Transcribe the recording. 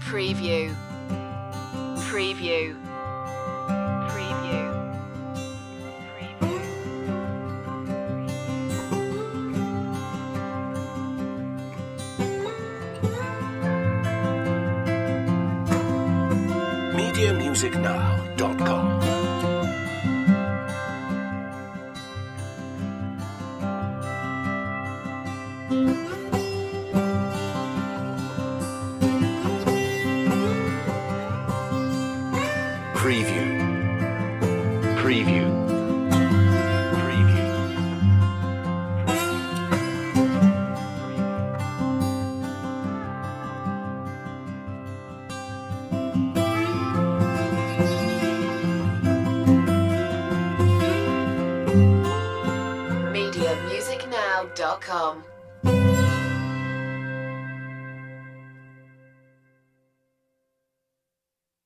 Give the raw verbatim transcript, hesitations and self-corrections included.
Preview. Preview. Preview. Preview. media music now dot com. Preview. Preview. Preview. media music now dot com